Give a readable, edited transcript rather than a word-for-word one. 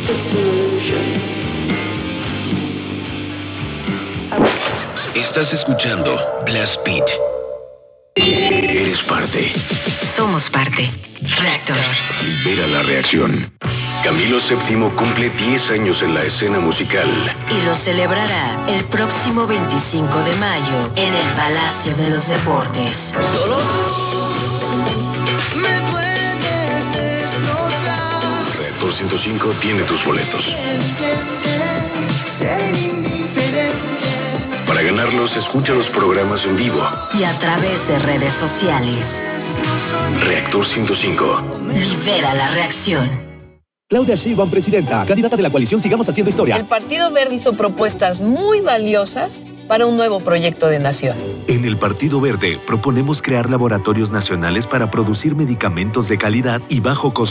Estás escuchando Blast Beat. Eres parte. Somos parte. Reactor. Libera la reacción. Camilo VII cumple 10 años en la escena musical. Y lo celebrará el próximo 25 de mayo en el Palacio de los Deportes. Solo tú me puedes destrozar. Reactor 105 tiene tus boletos. Ser indiferente. Para ganarlos, escucha los programas en vivo. Y a través de redes sociales. Reactor 105. Libera la reacción. Claudia Sheinbaum, presidenta, candidata de la coalición Sigamos Haciendo Historia. El Partido Verde hizo propuestas muy valiosas para un nuevo proyecto de nación. En el Partido Verde proponemos crear laboratorios nacionales para producir medicamentos de calidad y bajo costo.